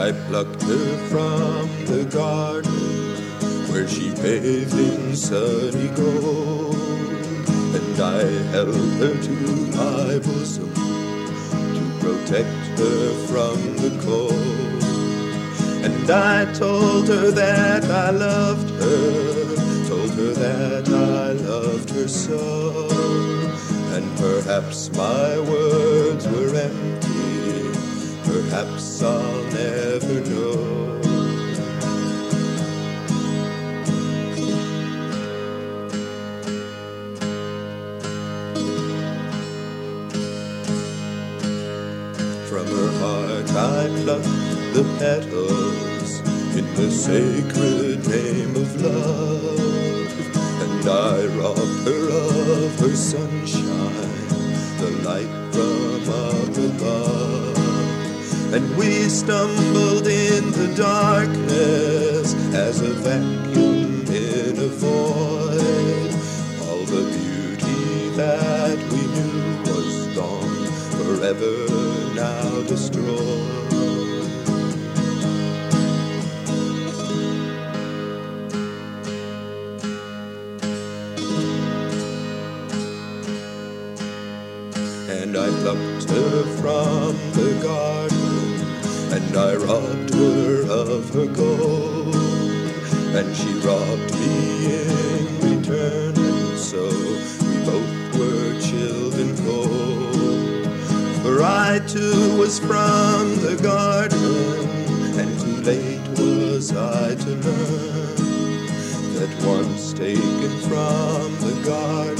I plucked her from the garden where she bathed in sunny gold, and I held her to my bosom to protect her from the cold. And I told her that I loved her, told her that I loved her so. And perhaps my words were empty, perhaps I'll never know. From her heart I plucked the petals in the sacred name of love, and I robbed her of her sunshine, the light from up above. And we stumbled in the darkness as a vacuum in a void. All the beauty that we knew was gone, forever now destroyed. And I plucked her from the garden, and I robbed her of her gold, and she robbed me in return, and so we both were chilled and cold. For I too was from the garden, and too late was I to learn that once taken from the garden,